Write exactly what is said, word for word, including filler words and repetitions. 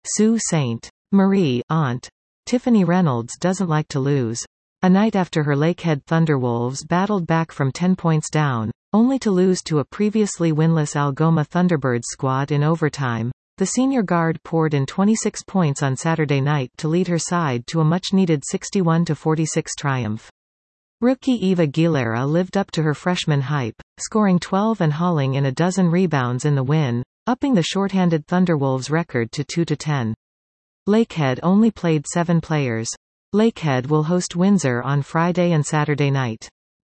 Sault Ste. Marie Aunt. Tiffany Reynolds doesn't like to lose. A night after her Lakehead Thunderwolves battled back from ten points down, only to lose to a previously winless Algoma Thunderbirds squad in overtime, the senior guard poured in twenty-six points on Saturday night to lead her side to a much-needed sixty-one to forty-six triumph. Rookie Eva Aguilera lived up to her freshman hype, scoring twelve and hauling in a dozen rebounds in the win, upping the shorthanded Thunderwolves record to two to ten. Lakehead only played seven players. Lakehead will host Windsor on Friday and Saturday night.